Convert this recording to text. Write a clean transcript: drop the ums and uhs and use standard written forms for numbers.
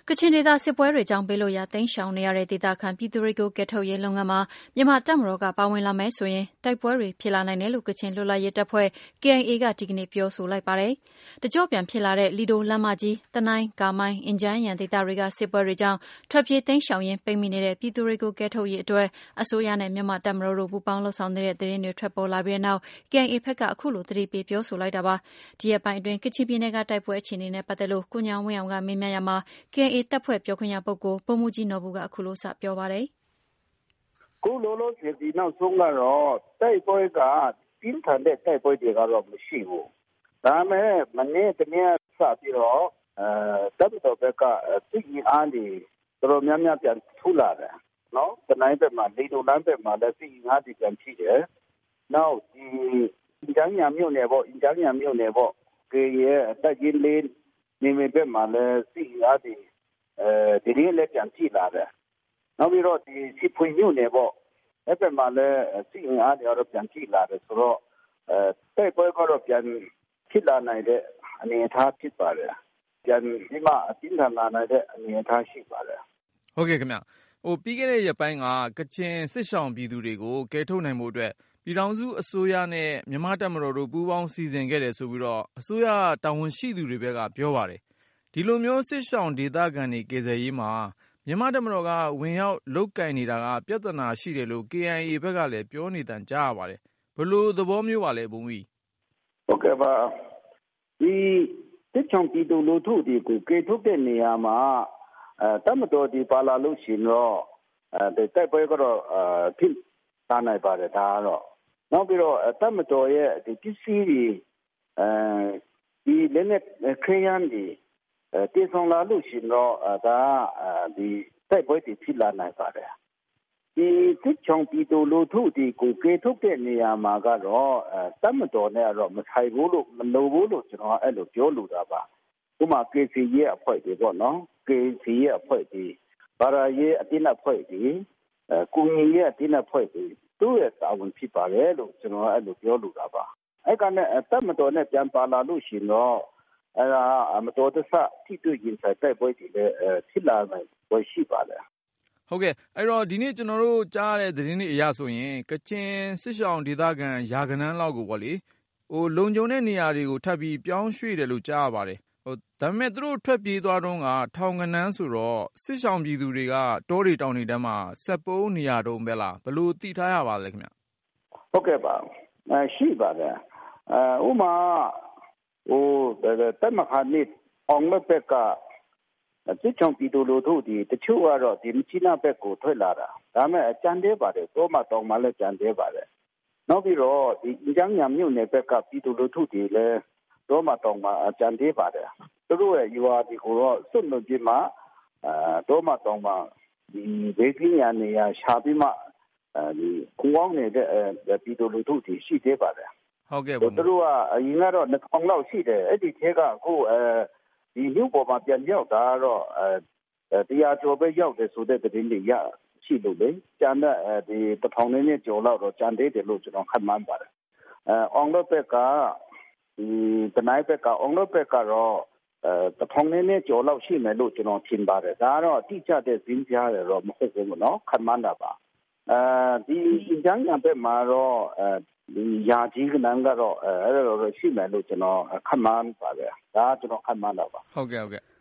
ကချင်ဒေသစစ်ပွဲတွေကြောင့်ဘေးလွတ်ရာတိမ်းရှောင်နေရတဲ့ဒေသခံပြည်သူတွေကိုကယ်ထုတ်ရေးလုပ်ငန်းမှာမြန်မာတပ်မတော်ကပါဝင်လာမယ်ဆိုရင်တိုက်ပွဲတွေဖြစ်လာနိုင်တယ်လို့ကချင်လွတ်လပ်ရေးတပ်ဖွဲ့ KIA ကဒီကနေ့ပြောဆိုလိုက်ပါတယ်။တကြော့ပြန်ဖြစ်လာတဲ့လီဒိုလမ်းမကြီးတနိုင်းကာမိုင်းအင်ဂျန်းယန်ဒေသတွေကစစ်ပွဲတွေကြောင့်ထွက်ပြေးတိမ်းရှောင်ရင်းပိတ်မိနေတဲ့ပြည်သူတွေကိုကယ်ထုတ်ရေးအတွက်အစိုးရနဲ့မြန်မာတပ်မတော်တို့ပူးပေါင်းလှုပ်ဆောင်နေတဲ့သတင်းတွေထွက်ပေါ်လာပြီးတဲ့နောက် KIA ဘက်ကအခုလိုသတိပေးပြောဆိုလိုက်တာပါ။ဒီရက်ပိုင်းအတွင်းကချင်ပြည်နယ်ကတိုက်ပွဲအခြေအနေနဲ့ပတ်သက်လို့ကိုညောင်ဝင်းအောင်ကမေးမြန်းရမှာ KIA တပ်ဖွဲ့ပြောခွင့်ရပုဂ္ဂိုလ်ဗိုလ်မှူးကြီးနော်ဘူကအခုလိုစပြောပါတယ်။ကိုလိုလိုစီနောက်ဆုံးကတော့တိုက်ပွဲကပြင်းထန်တဲ့တိုက်ပွဲတွေကတော့မရှိဘူး။ဒါမဲ့မနေ့တနေ့စပြီးတော့တပ်တော်ဘက်ကစစ်ရေးအားတွေတော်တော်များများပြန်ထူလာတယ်။နော်တနိုင်းဘက်မှာလေတိုလမ်းဘက်မှာလည်းစစ်ရေးအားတွေပြန်ရှိတယ်။နောက်ဒီအင်ဂျန်းညာမြို့နယ်ပေါ့ကေရဲ့တပ်ရင်းလေးနေမဘက်မှာလည်းစစ်ရေးအားတွေဒီနေ့လည်းပြန်ကြည့်လာတယ်။နောက်ပြီးတော့ဒီစစ်ဖွေမြို့နယ်ပေါ့အဲ့ဘက်မှာလည်းစစ်အင်အားတွေတော့ပြန်ကြည့်လာတယ်ဆိုတော့တိုက်ပွဲကတော့ပြန်ဖြစ်လာနိုင်တဲ့အနေအထားဖြစ်ပါတယ်။ပြန်ဒီမှာအပြင်းထန်လာနိုင်တဲ့အနေအထားရှိပါတယ်။ဟုတ်ကဲ့ခင်ဗျ။ပြီးခဲ့တဲ့ရက်ပိုင်းကကချင်စစ်ရှောင်ပြည်သူတွေကိုကယ်ထုတ်နိုင်ဖို့အတွက်ပြည်ထောင်စုအစိုးရနဲ့မြန်မာတပ်မတော်တို့ပူးပေါင်းစီစဉ်ခဲ့တယ်ဆိုပြီးတော့အစိုးရတာဝန်ရှိသူတွေဘက်ကပြောပါတယ်။ဒီလိုမျိုးစစ်ရှောင်ဒေသခံတွေကယ်ဆယ်ရေးမှာမြန်မာတပ်မတော်ကဝင်ရောက်လုပ်ကင်နေတာကပြဿနာရှိတယ်လို့ KIA ဘက်ကလည်းပြောနေတန်ကြားရပါတယ်။ဘယ်လိုသဘောမျိုးပါလဲဘုံကြီး။ဟုတ်ကဲ့ပါဒီစစ်ချောင်းပြည်သူလူထုတွေကိုကယ်ထုတ်တဲ့နေရာမှာတပ်မတော်ဒီပါလာလို့ရှိရင်တော့တိုက်ပွဲကတော့ဖြစ်လာနိုင်ပါတယ်ဒါကတော့နောက်ပြီးတော့တပ်မတော်ရဲ့ဒီပစ္စည်းတွေဒီလက်နက်ခဲယမ်းတွေတည်ဆောင်လာလို့ရှိရင်တော့ဒါဒီတိုက်ပွဲတွေဖြစ်လာနိုင်ပါတယ်ဒီစစ်ချောင်းပြည်သူလူထုတွေကိုကယ်ထုတ်တဲ့နေရာမှာကတော့တပ်မတော်နဲ့တော့မဆိုင်ဘူးလို့မလိုဘူးလို့ကျွန်တော်အဲ့လိုပြောလိုတာပါဥပမာ KCA ရဲ့အဖွဲ့တွေပေါ့နော် KCA ရဲ့အဖွဲ့တွေဘာသာရေးအတင်းအဖွဲ့တွေကုညီရဲ့အတင်းအဖွဲ့တွေသူ့ရဲ့တာဝန်ဖြစ်ပါတယ်လို့ကျွန်တော်အဲ့လိုပြောလိုတာပါအဲ့ကနဲ့တပ်မတော်နဲ့ပြန်ပါလာလို့ရှိရင်တော့အဲ့ဒါမတော်တဆထိတွေ့ရင်ဆိုင်တိုက်ပွဲတွေလည်းဖြစ်လာနိုင်ဝယ်ရှိပါတယ်ဟုတ်ကဲ့အဲ့တော့ဒီနေ့ကျွန်တော်တို့ကြားရတဲ့သတင်းတွေအရဆိုရင်ကချင်စစ်ရှောင်းဒေသခံရာဂဏန်းလောက်ကိုပေါ့လေလုံခြုံတဲ့နေရာတွေကိုထပ်ပြီးပြောင်းရွှေ့တယ်လို့ကြားရပါတယ်ဒါပေမဲ့သူတို့ထွက်ပြေးသွားတော့ကထောင်ကနန်းဆိုတော့စစ်ရှောင်းပြည်သူတွေကတောတွေတောင်တွေထဲမှာဆက်ပုန်းနေရတော့ပဲလားဘယ်လိုသိထားရပါလဲခင်ဗျဟုတ်ကဲ့ပါရှိပါတယ်ဥမာတက်မခါနစ်အောင်မဘက်ကစစ်ချောင်းပြည်သူလူထုဒီတချို့ကတော့ဒီမချီနာဘက်ကိုထွက်လာတာဒါမဲ့အကြံသေးပါတယ်တော့မတောင်မှလည်းကြံသေးပါတယ်နောက်ပြီးတော့ဒီအင်ဂျန်းညာမြို့နယ်ဘက်ကပြည်သူလူထုတွေလည်းတော့မတောင်မှအကြံသေးပါတယ်သူတို့ရဲ့ယူအားဒီကိုတော့စွန့်လွတ်ပြီးမှတော့မတောင်မှဒီဘေးကင်းရနေရရှာပြီးမှဒီကူအောင်နေတဲ့ပြည်သူလူထုတွေရှိသေးပါတယ်ဟုတ်ကဲ့သူတို့ကအရင်ကတော့2000လောက်ရှိတယ်အဲ့ဒီထဲကအခုဒီမြို့ပေါ်မှာပြန်ရောက်တာတော့တရားကျော်ပဲရောက်တယ်ဆိုတဲ့သတင်းတွေရရှိလို့လေကျန်တဲ့ဒီ1000နဲ့ကျော်လောက်တော့ကျန်သေးတယ်လို့ကျွန်တော်ခန့်မှန်းပါတယ်အောင်လို့ဘက်ကဒီတနိုင်းဘက်ကအောင်လို့ဘက်ကတော့1000နဲ့ကျော်လောက်ရှိမယ်လို့ကျွန်တော်ထင်ပါတယ်ဒါကတော့အတိအကျတဲ့ဈေးကြားတယ်တော့မဟုတ်ဘူးเนาะခန့်မှန်းတာပါဒီကျန်းညာဘက်မှာတော့ဒီယာကြီးကနန်းကတော့အဲ့လိုရှိမယ်လို့ကျွန်တော်ခန့်မှန်းပါတယ်ဒါကျွန်တော်ခန့်မှန်းတော့ပါဟုတ်ကဲ့